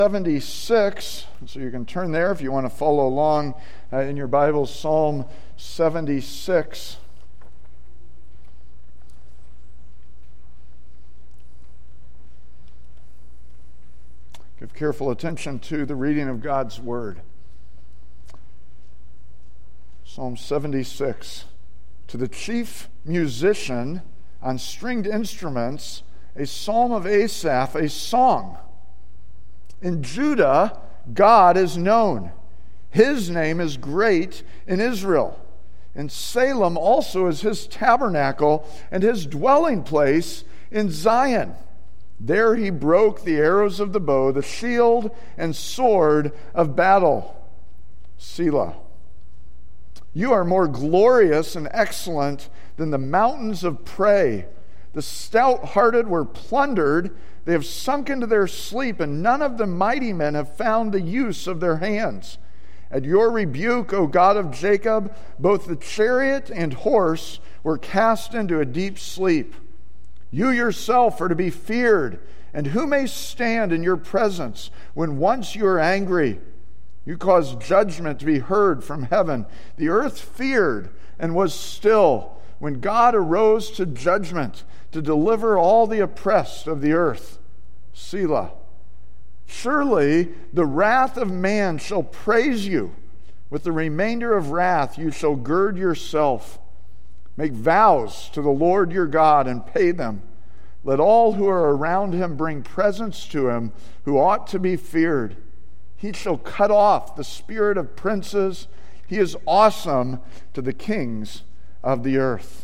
76, so you can turn there if you want to follow along in your Bibles, Psalm 76. Give careful attention to the reading of God's Word. Psalm 76. To the chief musician on stringed instruments, a psalm of Asaph, a song. In Judah, God is known. His name is great in Israel. In Salem also is his tabernacle and his dwelling place in Zion. There he broke the arrows of the bow, the shield and sword of battle. Selah. You are more glorious and excellent than the mountains of prey. The stout-hearted were plundered. They have sunk into their sleep, and none of the mighty men have found the use of their hands. At your rebuke, O God of Jacob, both the chariot and horse were cast into a deep sleep. You yourself are to be feared, and who may stand in your presence when once you are angry? You caused judgment to be heard from heaven. The earth feared and was still when God arose to judgment to deliver all the oppressed of the earth. Selah. Surely the wrath of man shall praise you. With the remainder of wrath you shall gird yourself. Make vows to the Lord your God and pay them. Let all who are around him bring presents to him who ought to be feared. He shall cut off the spirit of princes. He is awesome to the kings of the earth.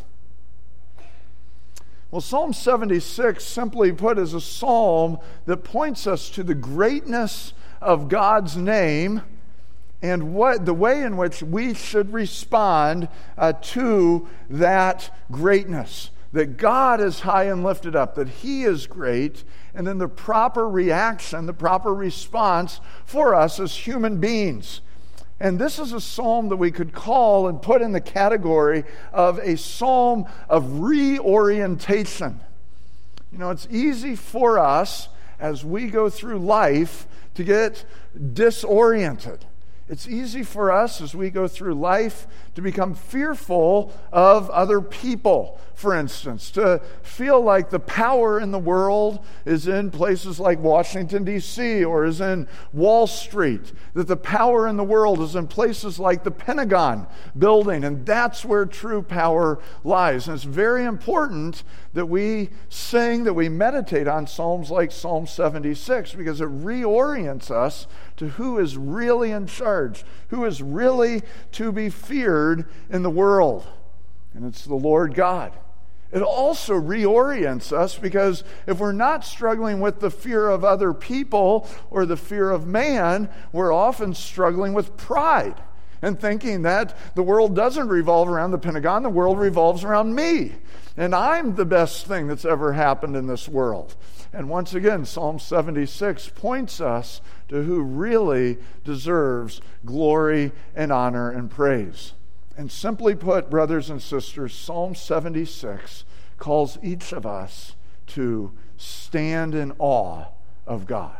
Well, Psalm 76, simply put, is a psalm that points us to the greatness of God's name and the way in which we should respond to that greatness. That God is high and lifted up, that He is great, and then the proper reaction, the proper response for us as human beings. And this is a psalm that we could call and put in the category of a psalm of reorientation. You know, it's easy for us as we go through life to get disoriented. It's easy for us as we go through life to become fearful of other people, for instance, to feel like the power in the world is in places like Washington, D.C., or is in Wall Street, that the power in the world is in places like the Pentagon building, and that's where true power lies. And it's very important that we sing, that we meditate on psalms like Psalm 76, because it reorients us to who is really in charge, who is really to be feared in the world. And it's the Lord God. It also reorients us because if we're not struggling with the fear of other people or the fear of man, we're often struggling with pride and thinking that the world doesn't revolve around the Pentagon, the world revolves around me. And I'm the best thing that's ever happened in this world. And once again, Psalm 76 points us to who really deserves glory and honor and praise. And simply put, brothers and sisters, Psalm 76 calls each of us to stand in awe of God.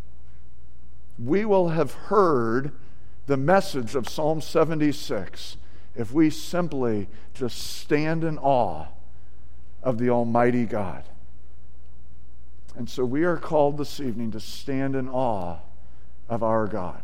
We will have heard the message of Psalm 76 if we simply just stand in awe of the Almighty God. And so we are called this evening to stand in awe of our God.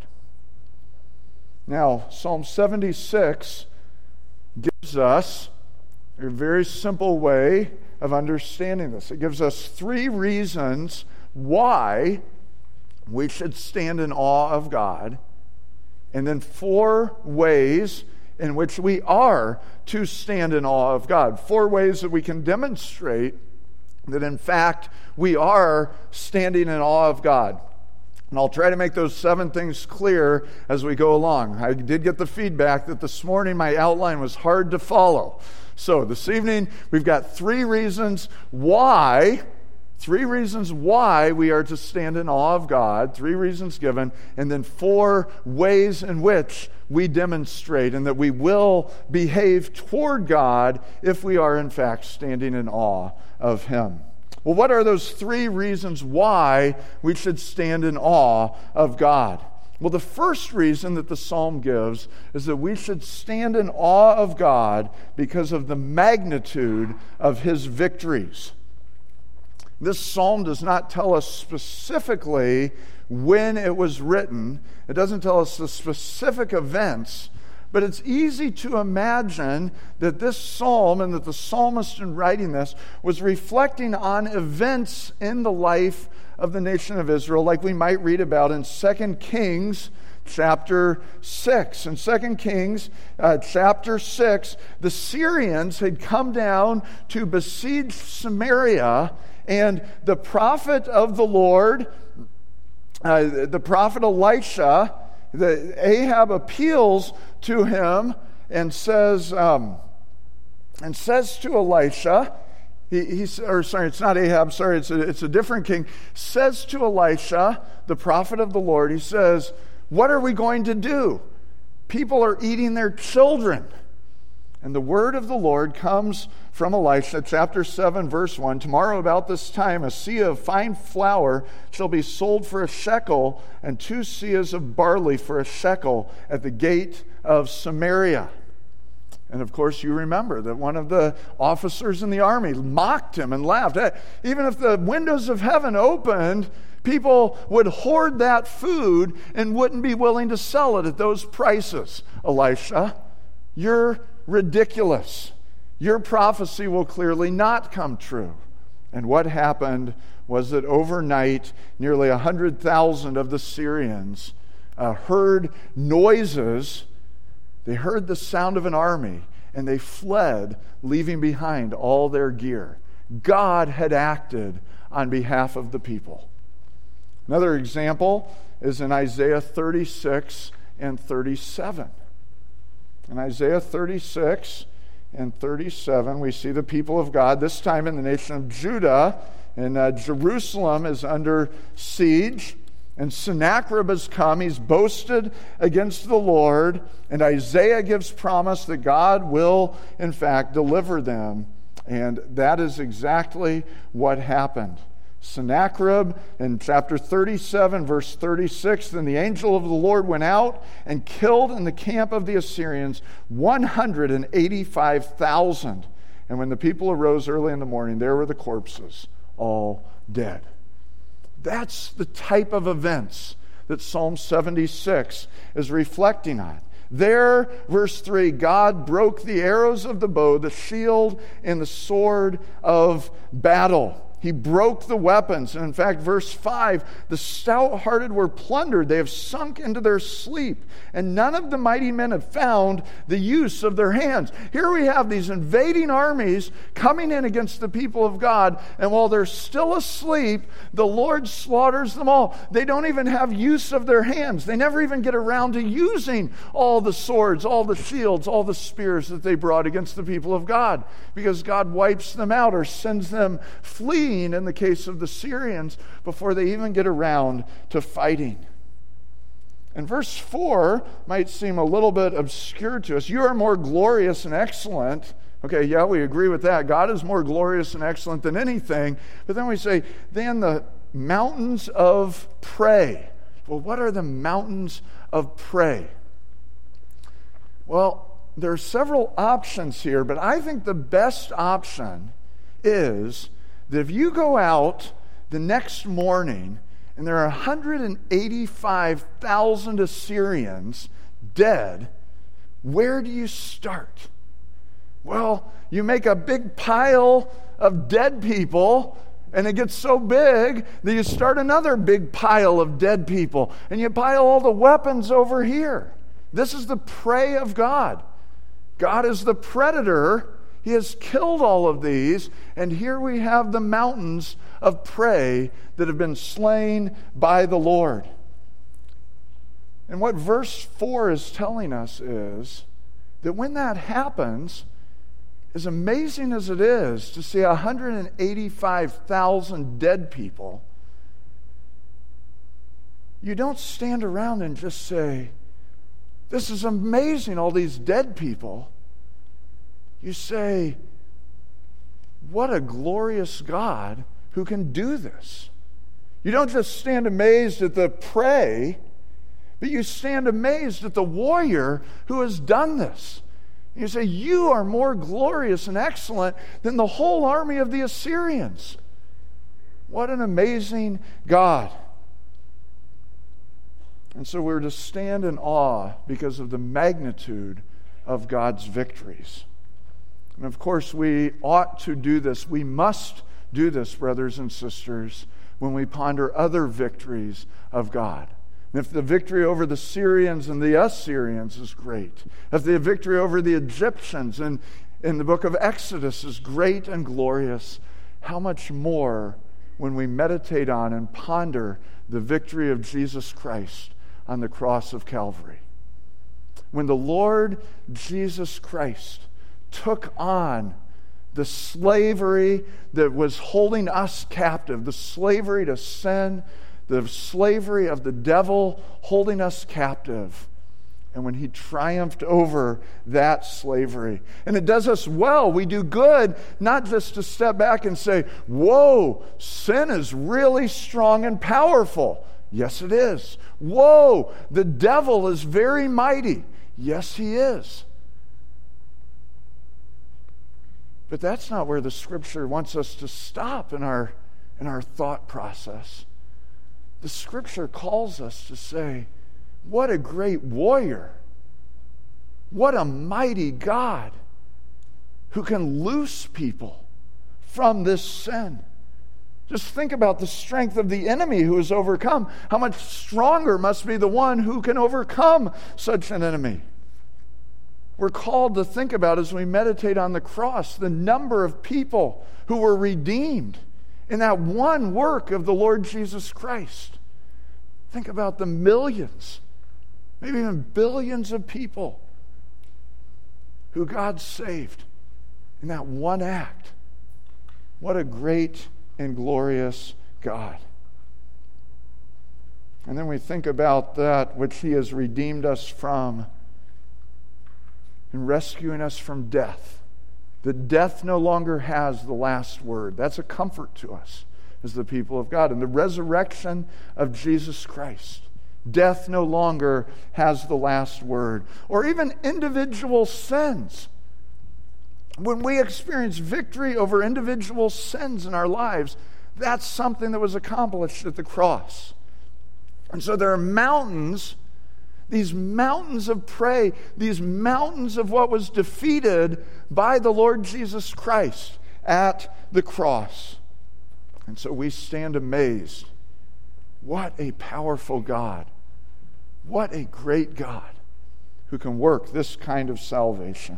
Now, Psalm 76 gives us a very simple way of understanding this. It gives us 3 reasons why we should stand in awe of God, and then 4 ways in which we are to stand in awe of God. 4 ways that we can demonstrate that, in fact, we are standing in awe of God. And I'll try to make those 7 things clear as we go along. I did get the feedback that this morning my outline was hard to follow. So this evening, we've got 3 reasons why we are to stand in awe of God, 3 reasons given, and then 4 ways in which we demonstrate and that we will behave toward God if we are in fact standing in awe of Him. Well, what are those three reasons why we should stand in awe of God? Well, the first reason that the psalm gives is that we should stand in awe of God because of the magnitude of his victories. This psalm does not tell us specifically when it was written. It doesn't tell us the specific events, but it's easy to imagine that this psalm and that the psalmist in writing this was reflecting on events in the life of the nation of Israel, like we might read about in 2 Kings chapter 6. In 2 Kings chapter 6, the Syrians had come down to besiege Samaria, and the prophet of the Lord, the prophet Elisha, Ahab appeals to him and says to Elisha, it's not Ahab, it's a different king, says to Elisha, the prophet of the Lord, he says, "What are we going to do? People are eating their children." And the word of the Lord comes from Elisha, chapter 7, verse 1. "Tomorrow about this time, a seah of fine flour shall be sold for a shekel, and 2 seahs of barley for a shekel at the gate of Samaria." And of course, you remember that one of the officers in the army mocked him and laughed. Even if the windows of heaven opened, people would hoard that food and wouldn't be willing to sell it at those prices. Elisha, you're ridiculous. Your prophecy will clearly not come true. And what happened was that overnight, nearly 100,000 of the Syrians heard noises. They heard the sound of an army, and they fled, leaving behind all their gear. God had acted on behalf of the people. Another example is in Isaiah 36 and 37. In Isaiah 36 and 37, we see the people of God, this time in the nation of Judah, and Jerusalem is under siege. And Sennacherib has come. He's boasted against the Lord. And Isaiah gives promise that God will, in fact, deliver them. And that is exactly what happened. Sennacherib, in chapter 37, verse 36, "Then the angel of the Lord went out and killed in the camp of the Assyrians 185,000. And when the people arose early in the morning, there were the corpses, all dead." That's the type of events that Psalm 76 is reflecting on. There, verse 3, God broke the arrows of the bow, the shield, and the sword of battle. He broke the weapons. And in fact, verse 5, "The stout-hearted were plundered. They have sunk into their sleep. And none of the mighty men have found the use of their hands." Here we have these invading armies coming in against the people of God. And while they're still asleep, the Lord slaughters them all. They don't even have use of their hands. They never even get around to using all the swords, all the shields, all the spears that they brought against the people of God, because God wipes them out or sends them fleeing in the case of the Syrians before they even get around to fighting. And verse 4 might seem a little bit obscure to us. "You are more glorious and excellent." Okay, yeah, we agree with that. God is more glorious and excellent than anything. But then we say, "Than the mountains of prey." Well, what are the mountains of prey? Well, there are several options here, but I think the best option is that if you go out the next morning and there are 185,000 Assyrians dead, where do you start? Well, you make a big pile of dead people, and it gets so big that you start another big pile of dead people, and you pile all the weapons over here. This is the prey of God. God is the predator. He has killed all of these, and here we have the mountains of prey that have been slain by the Lord. And what verse 4 is telling us is that when that happens, as amazing as it is to see 185,000 dead people, you don't stand around and just say, "This is amazing, all these dead people." You say, "What a glorious God who can do this. You don't just stand amazed at the prey, but you stand amazed at the warrior who has done this. You say, you are more glorious and excellent than the whole army of the Assyrians. What an amazing God. And so we're to stand in awe because of the magnitude of God's victories. And of course, we ought to do this. We must do this, brothers and sisters, when we ponder other victories of God. And if the victory over the Syrians and the Assyrians is great, if the victory over the Egyptians in the book of Exodus is great and glorious, how much more when we meditate on and ponder the victory of Jesus Christ on the cross of Calvary. When the Lord Jesus Christ took on the slavery that was holding us captive, the slavery to sin, the slavery of the devil holding us captive, and when he triumphed over that slavery. And it does us well. We do good not just to step back and say, whoa, sin is really strong and powerful. Yes, it is. Whoa, the devil is very mighty. Yes, he is. But that's not where the Scripture wants us to stop in our thought process. The Scripture calls us to say, what a great warrior. What a mighty God who can loose people from this sin. Just think about the strength of the enemy who is overcome. How much stronger must be the one who can overcome such an enemy? We're called to think about, as we meditate on the cross, the number of people who were redeemed in that one work of the Lord Jesus Christ. Think about the millions, maybe even billions of people who God saved in that one act. What a great and glorious God. And then we think about that which He has redeemed us from in rescuing us from death. That death no longer has the last word. That's a comfort to us as the people of God. And the resurrection of Jesus Christ. Death no longer has the last word. Or even individual sins. When we experience victory over individual sins in our lives, that's something that was accomplished at the cross. And so there are mountains, these mountains of prey, these mountains of what was defeated by the Lord Jesus Christ at the cross. And so we stand amazed. What a powerful God. What a great God who can work this kind of salvation.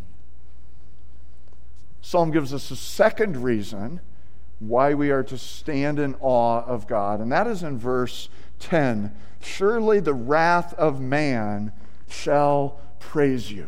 Psalm gives us a second reason why we are to stand in awe of God, and that is in verse 10. Surely the wrath of man shall praise you.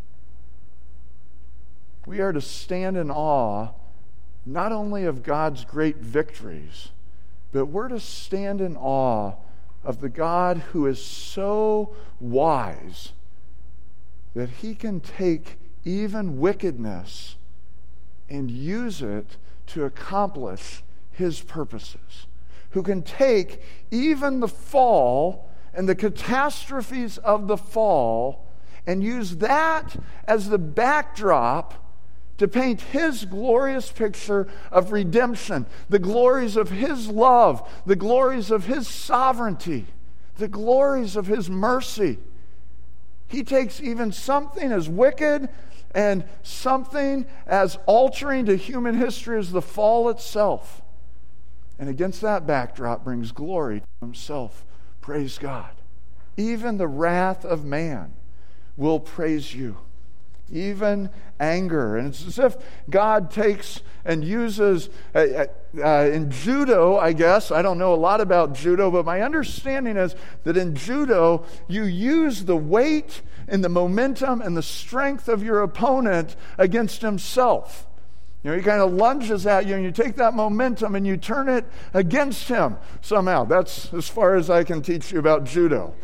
We are to stand in awe not only of God's great victories, but we're to stand in awe of the God who is so wise that He can take even wickedness and use it to accomplish His purposes. Who can take even the fall and the catastrophes of the fall and use that as the backdrop to paint His glorious picture of redemption, the glories of His love, the glories of His sovereignty, the glories of His mercy. He takes even something as wicked and something as altering to human history as the fall itself, and against that backdrop brings glory to Himself. Praise God. Even the wrath of man will praise you. Even anger. And it's as if God takes and uses, in judo, I guess, I don't know a lot about judo, but my understanding is that in judo, you use the weight and the momentum and the strength of your opponent against himself. You know, he kind of lunges at you and you take that momentum and you turn it against him somehow. That's as far as I can teach you about judo.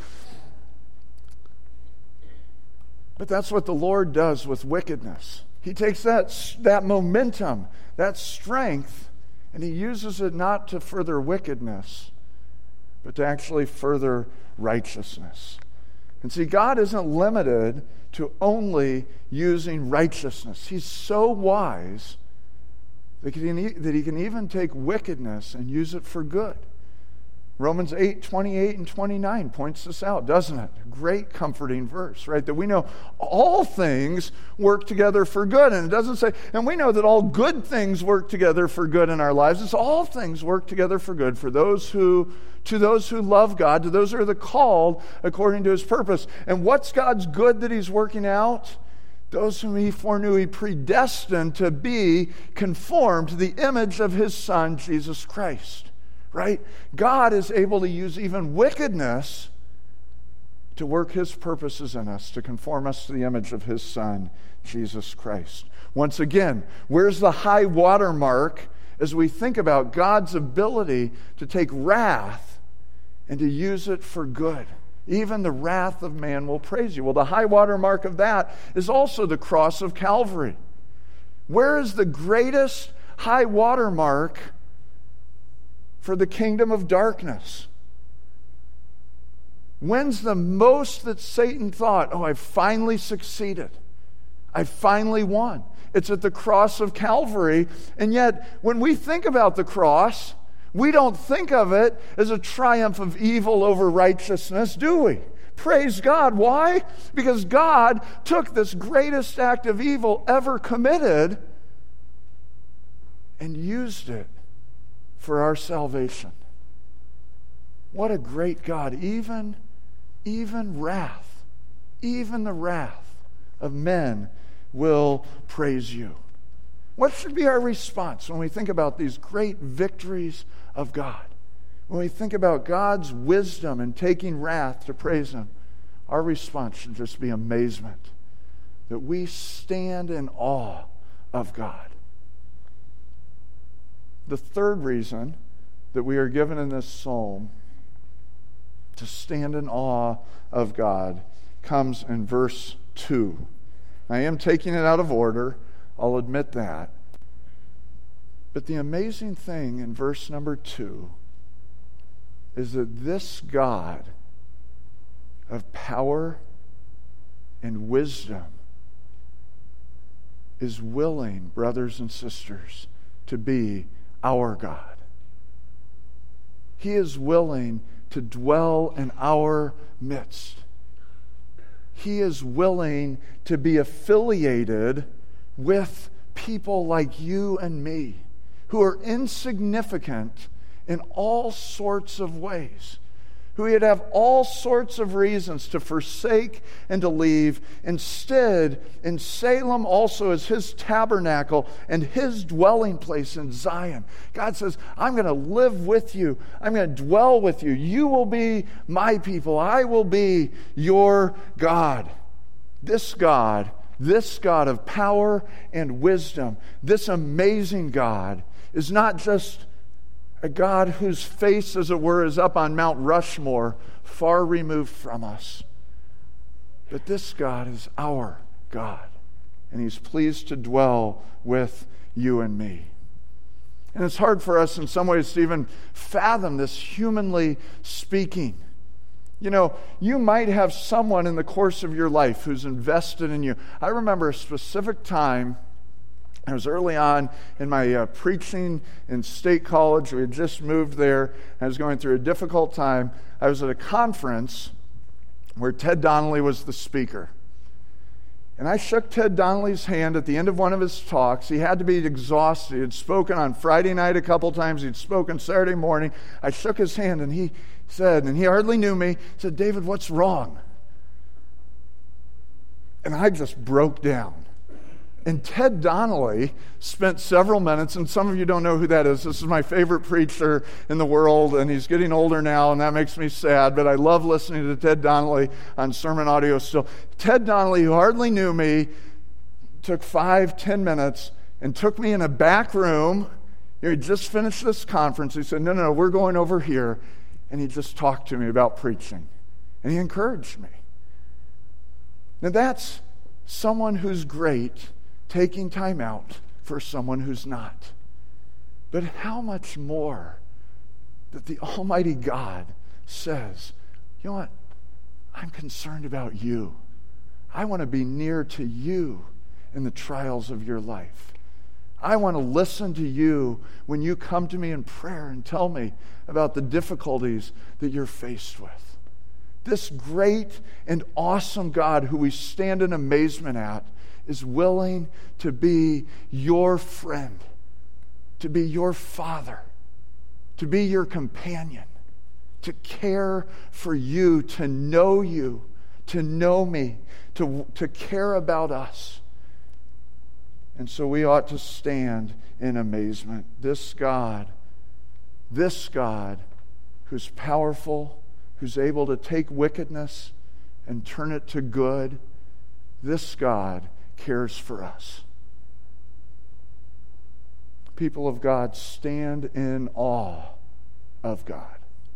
But that's what the Lord does with wickedness. He takes that momentum, that strength, And he uses it not to further wickedness, but to actually further righteousness. And see, God isn't limited to only using righteousness. He's so wise that he can even take wickedness and use it for good. Romans 8:28 and 29 points this out, doesn't it? A great comforting verse, right? That we know all things work together for good. And it doesn't say, and we know that all good things work together for good in our lives. It's all things work together for good for those who love God, to those who are the called according to his purpose. And what's God's good that he's working out? Those whom he foreknew, he predestined to be conformed to the image of his Son, Jesus Christ. Right? God is able to use even wickedness to work his purposes in us, to conform us to the image of his Son, Jesus Christ. Once again, where's the high water mark as we think about God's ability to take wrath and to use it for good? Even the wrath of man will praise you. Well, the high water mark of that is also the cross of Calvary. Where is the greatest high water mark for the kingdom of darkness? When's the most that Satan thought, oh, I've finally succeeded. I finally won. It's at the cross of Calvary. And yet, when we think about the cross, we don't think of it as a triumph of evil over righteousness, do we? Praise God. Why? Because God took this greatest act of evil ever committed and used it for our salvation. What a great God. Even wrath, even the wrath of men will praise you. What should be our response when we think about these great victories of God? When we think about God's wisdom in taking wrath to praise him, our response should just be amazement, that we stand in awe of God. The third reason that we are given in this psalm to stand in awe of God comes in verse 2. I am taking it out of order, I'll admit that. But the amazing thing in verse number 2 is that this God of power and wisdom is willing, brothers and sisters, to be our God. He is willing to dwell in our midst. He is willing to be affiliated with people like you and me, who are insignificant in all sorts of ways, who would have all sorts of reasons to forsake and to leave. Instead, in Salem also is his tabernacle and his dwelling place in Zion. God says, I'm going to live with you. I'm going to dwell with you. You will be my people. I will be your God. This God of power and wisdom, this amazing God, is not just a God whose face, as it were, is up on Mount Rushmore, far removed from us. But this God is our God, and he's pleased to dwell with you and me. And it's hard for us in some ways to even fathom this, humanly speaking. You know, you might have someone in the course of your life who's invested in you. I remember a specific time. I was early on in my preaching in State College. We had just moved there. I was going through a difficult time. I was at a conference where Ted Donnelly was the speaker. And I shook Ted Donnelly's hand at the end of one of his talks. He had to be exhausted. He had spoken on Friday night a couple times. He'd spoken Saturday morning. I shook his hand and he said, and he hardly knew me, said, David, what's wrong? And I just broke down. And Ted Donnelly spent several minutes, and some of you don't know who that is. This is my favorite preacher in the world, and he's getting older now, and that makes me sad, but I love listening to Ted Donnelly on sermon audio still. Ted Donnelly, who hardly knew me, took 5-10 minutes and took me in a back room. He just finished this conference. He said, no, we're going over here. And he just talked to me about preaching. And he encouraged me. Now that's someone who's great taking time out for someone who's not. But how much more that the Almighty God says, you know what? I'm concerned about you. I want to be near to you in the trials of your life. I want to listen to you when you come to me in prayer and tell me about the difficulties that you're faced with. This great and awesome God who we stand in amazement at is willing to be your friend, to be your father, to be your companion, to care for you, to know me, to care about us. And so we ought to stand in amazement. This God who's powerful, who's able to take wickedness and turn it to good, this God cares for us. People of God, stand in awe of God.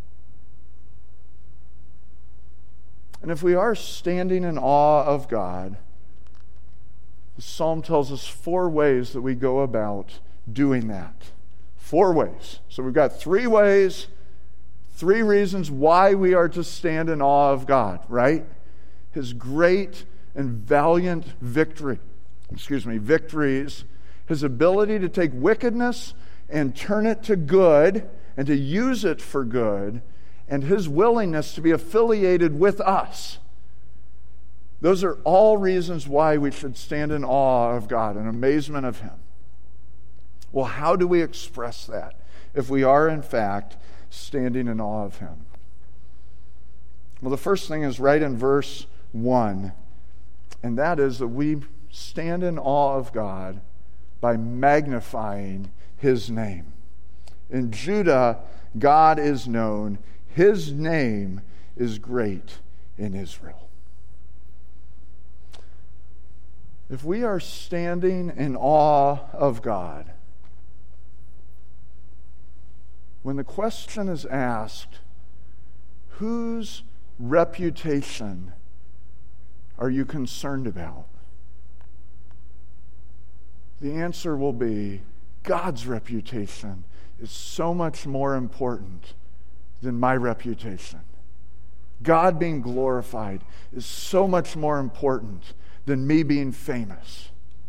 And if we are standing in awe of God, the psalm tells us 4 ways that we go about doing that. 4 ways. So we've got 3 ways, 3 reasons why we are to stand in awe of God, right? His great and valiant victories, his ability to take wickedness and turn it to good and to use it for good, and his willingness to be affiliated with us. Those are all reasons why we should stand in awe of God, in amazement of him. Well, how do we express that if we are, in fact, standing in awe of him? Well, the first thing is right in verse 1, and that is that we stand in awe of God by magnifying his name. In Judah, God is known. His name is great in Israel. If we are standing in awe of God, when the question is asked, whose reputation are you concerned about? The answer will be, God's reputation is so much more important than my reputation. God being glorified is so much more important than me being famous.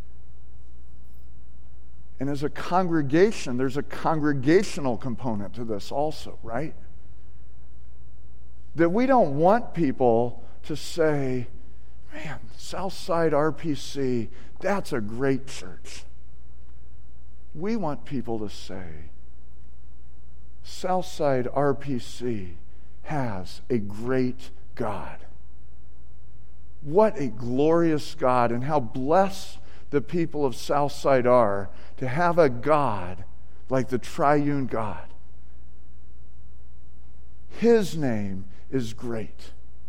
And as a congregation, there's a congregational component to this also, right? That we don't want people to say, man, Southside RPC, that's a great church. We want people to say, Southside RPC has a great God. What a glorious God, and how blessed the people of Southside are to have a God like the triune God. His name is great.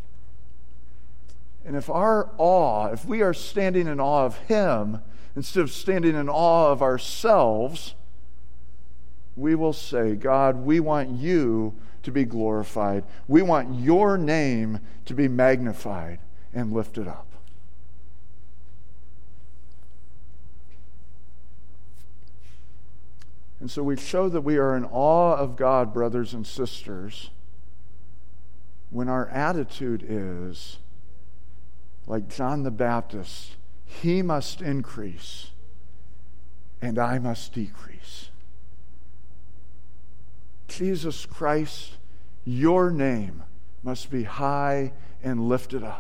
And if we are standing in awe of him instead of standing in awe of ourselves, we will say, God, we want you to be glorified. We want your name to be magnified and lifted up. And so we show that we are in awe of God, brothers and sisters, when our attitude is, like John the Baptist, he must increase and I must decrease. Jesus Christ, your name must be high and lifted up.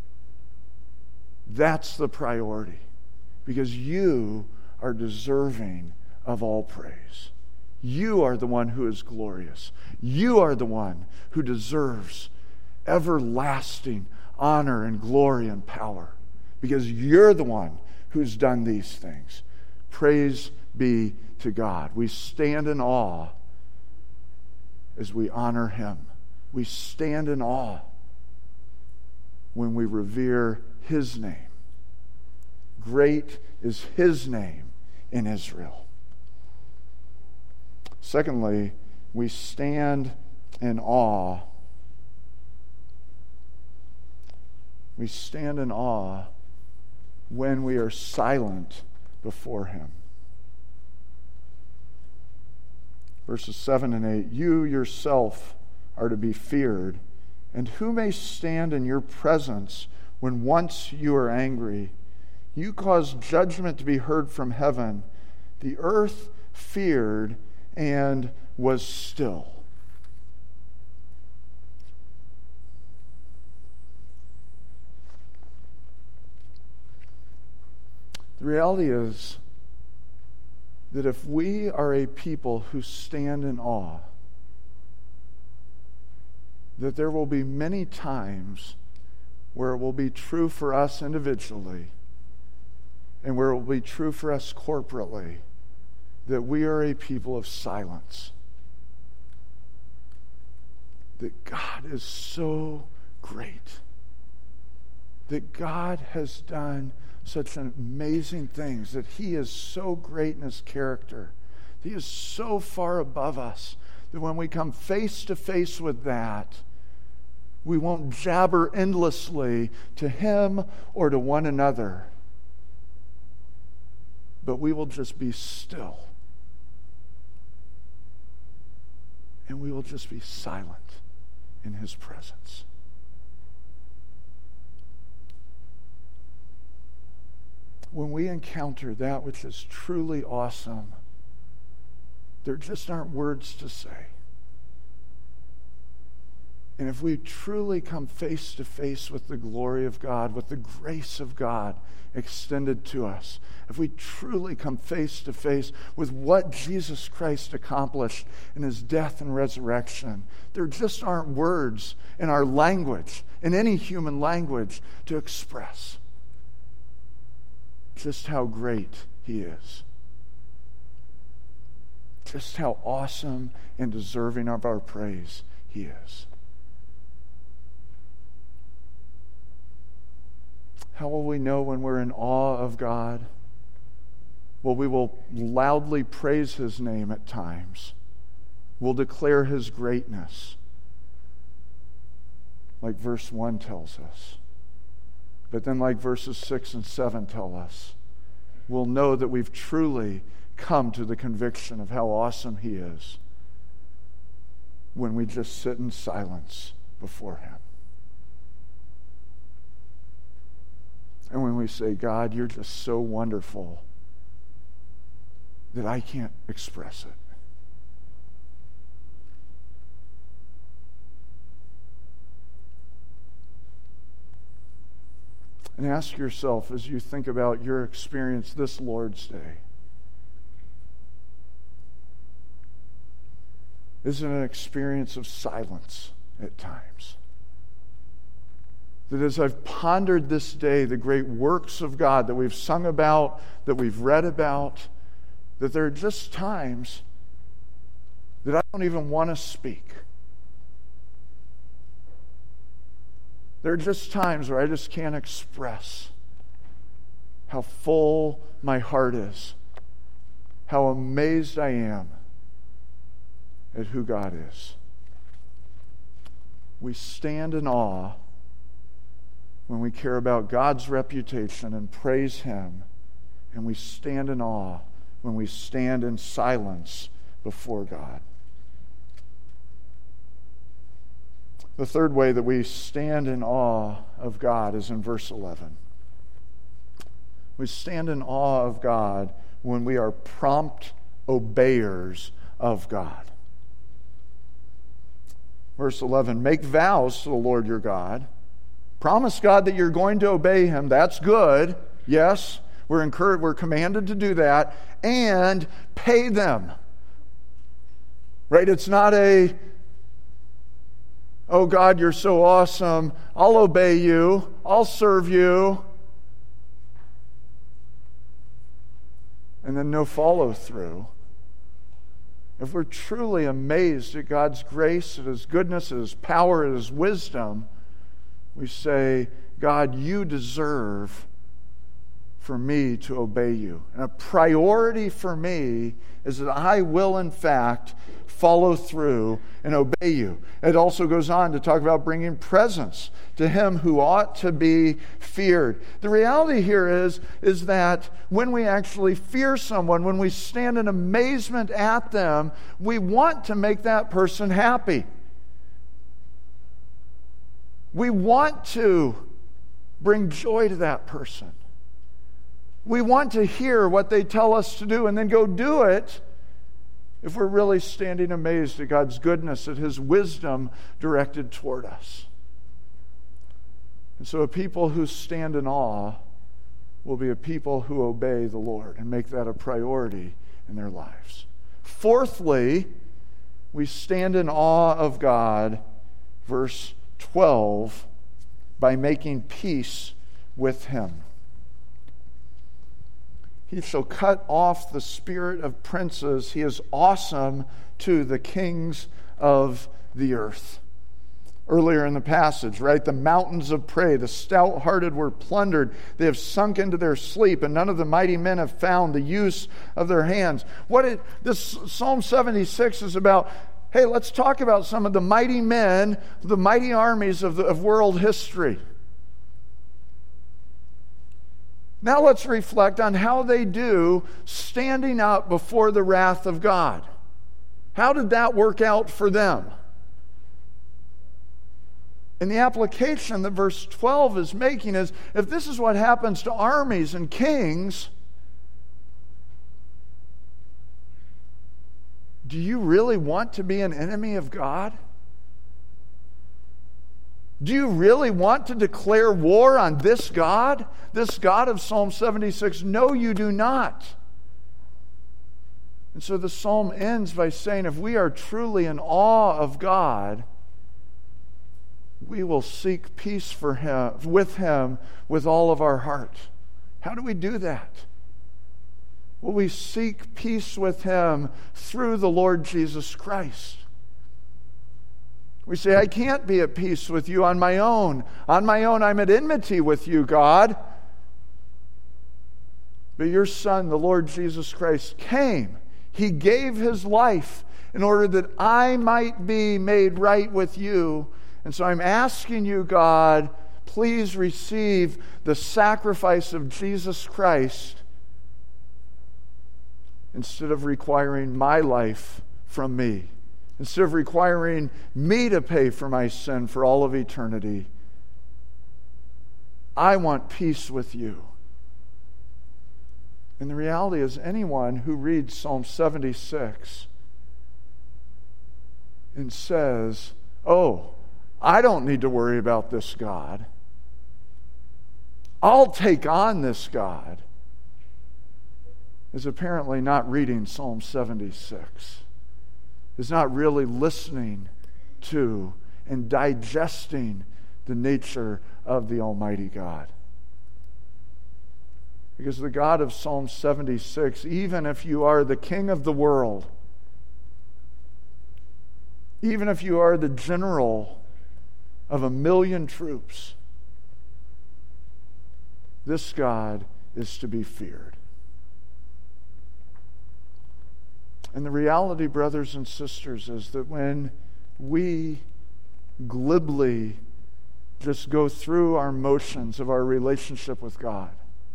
That's the priority, because you are deserving of all praise. You are the one who is glorious. You are the one who deserves everlasting honor and glory and power, because you're the one who's done these things. Praise be to God. We stand in awe as we honor him. We stand in awe when we revere his name. Great is his name in Israel. Secondly, we stand in awe. We stand in awe when we are silent before him. Verses 7 and 8, you yourself are to be feared, and who may stand in your presence when once you are angry? You caused judgment to be heard from heaven. The earth feared and was still. The reality is that if we are a people who stand in awe, that there will be many times where it will be true for us individually and where it will be true for us corporately that we are a people of silence. That God is so great. That God has done such amazing things, that He is so great in His character. He is so far above us that when we come face to face with that, we won't jabber endlessly to Him or to one another, but we will just be still. And we will just be silent in His presence. When we encounter that which is truly awesome, there just aren't words to say. And if we truly come face to face with the glory of God, with the grace of God extended to us, if we truly come face to face with what Jesus Christ accomplished in His death and resurrection, there just aren't words in our language, in any human language, to express just how great He is. Just how awesome and deserving of our praise He is. How will we know when we're in awe of God? Well, we will loudly praise His name at times. We'll declare His greatness, like verse 1 tells us. But then, like verses 6 and 7 tell us, we'll know that we've truly come to the conviction of how awesome He is when we just sit in silence before Him. And when we say, God, you're just so wonderful that I can't express it. And ask yourself as you think about your experience this Lord's Day, is it an experience of silence at times? That as I've pondered this day the great works of God that we've sung about, that we've read about, that there are just times that I don't even want to speak. There are just times where I just can't express how full my heart is, how amazed I am at who God is. We stand in awe when we care about God's reputation and praise Him, and we stand in awe when we stand in silence before God. The third way that we stand in awe of God is in verse 11. We stand in awe of God when we are prompt obeyers of God. Verse 11, make vows to the Lord your God. Promise God that you're going to obey Him. That's good. Yes, we're commanded to do that. And pay them. Right? It's not a, oh God, you're so awesome. I'll obey you. I'll serve you. And then no follow through. If we're truly amazed at God's grace, at His goodness, at His power, at His wisdom, we say, God, you deserve for me to obey you. And a priority for me is that I will, in fact, follow through and obey you. It also goes on to talk about bringing presents to him who ought to be feared. The reality here is that when we actually fear someone, when we stand in amazement at them, we want to make that person happy. We want to bring joy to that person. We want to hear what they tell us to do and then go do it if we're really standing amazed at God's goodness, at his wisdom directed toward us. And so a people who stand in awe will be a people who obey the Lord and make that a priority in their lives. Fourthly, we stand in awe of God, verse 12, by making peace with him. He shall cut off the spirit of princes. He is awesome to the kings of the earth. Earlier in the passage, right? The mountains of prey, the stout-hearted were plundered. They have sunk into their sleep, and none of the mighty men have found the use of their hands. This Psalm 76 is about, hey, let's talk about some of the mighty men, the mighty armies of world history. Now let's reflect on how they do standing up before the wrath of God. How did that work out for them? And the application that verse 12 is making is, if this is what happens to armies and kings, do you really want to be an enemy of God? Do you really want to declare war on this God of Psalm 76? No, you do not. And so the psalm ends by saying, if we are truly in awe of God, we will seek peace with him with all of our heart. How do we do that? Well, we seek peace with him through the Lord Jesus Christ. We say, I can't be at peace with you on my own. On my own, I'm at enmity with you, God. But your Son, the Lord Jesus Christ, came. He gave his life in order that I might be made right with you. And so I'm asking you, God, please receive the sacrifice of Jesus Christ instead of requiring my life from me. Instead of requiring me to pay for my sin for all of eternity, I want peace with you. And the reality is, anyone who reads Psalm 76 and says, oh, I don't need to worry about this God, I'll take on this God, is apparently not reading Psalm 76. Is not really listening to and digesting the nature of the Almighty God. Because the God of Psalm 76, even if you are the king of the world, even if you are the general of 1,000,000 troops, this God is to be feared. And the reality, brothers and sisters, is that when we glibly just go through our motions of our relationship with God,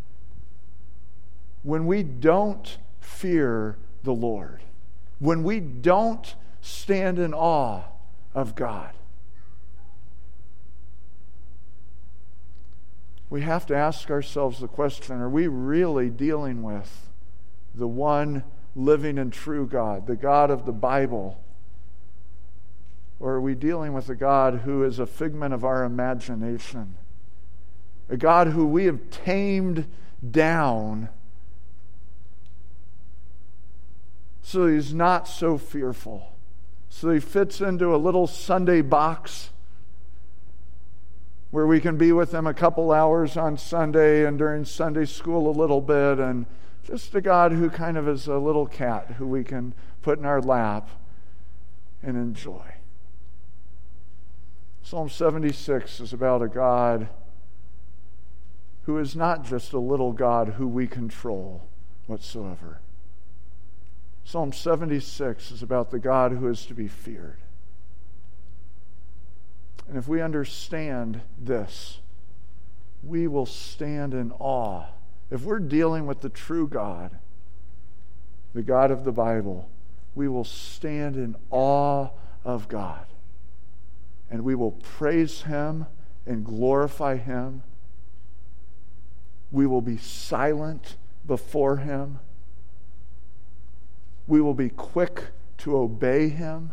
when we don't fear the Lord, when we don't stand in awe of God, we have to ask ourselves the question, are we really dealing with the one living and true God, the God of the Bible? Or are we dealing with a God who is a figment of our imagination? A God who we have tamed down so he's not so fearful, so he fits into a little Sunday box where we can be with him a couple hours on Sunday and during Sunday school a little bit, and just a God who kind of is a little cat who we can put in our lap and enjoy. Psalm 76 is about a God who is not just a little God who we control whatsoever. Psalm 76 is about the God who is to be feared. And if we understand this, we will stand in awe. If we're dealing with the true God, the God of the Bible, we will stand in awe of God. And we will praise Him and glorify Him. We will be silent before Him. We will be quick to obey Him.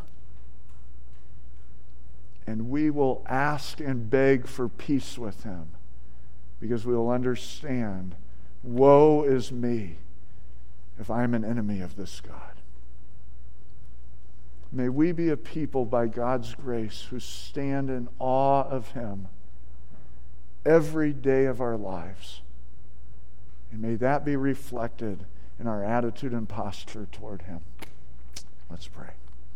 And we will ask and beg for peace with Him, because we will understand, woe is me if I am an enemy of this God. May we be a people by God's grace who stand in awe of Him every day of our lives. And may that be reflected in our attitude and posture toward Him. Let's pray.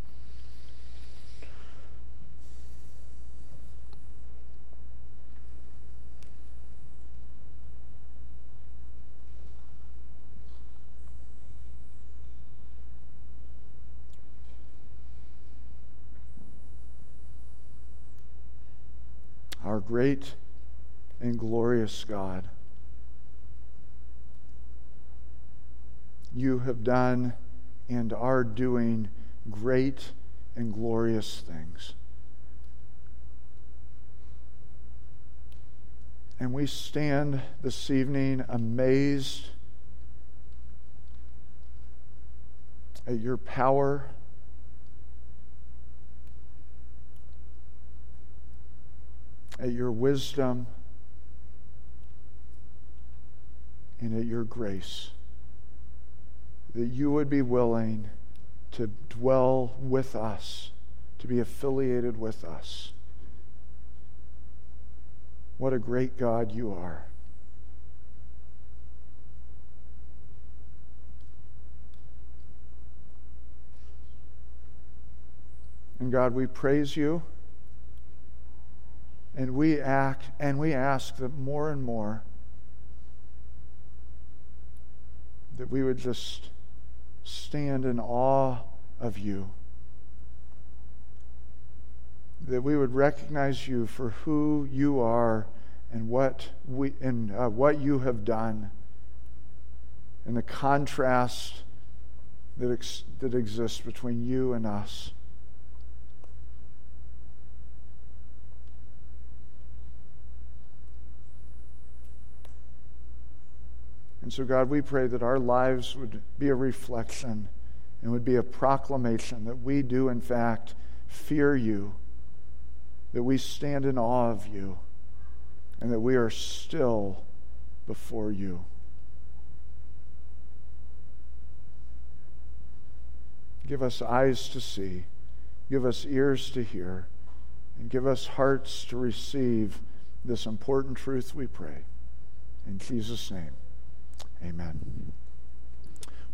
Our great and glorious God, You have done and are doing great and glorious things. And we stand this evening amazed at Your power, at Your wisdom, and at Your grace, that You would be willing to dwell with us, to be affiliated with us. What a great God You are. And God, we praise You. And we ask that more and more that we would just stand in awe of You. That we would recognize You for who You are and what You have done, and the contrast that exists between You and us. And so, God, we pray that our lives would be a reflection and would be a proclamation that we do, in fact, fear You, that we stand in awe of You, and that we are still before You. Give us eyes to see, give us ears to hear, and give us hearts to receive this important truth, we pray. In Jesus' name. Amen.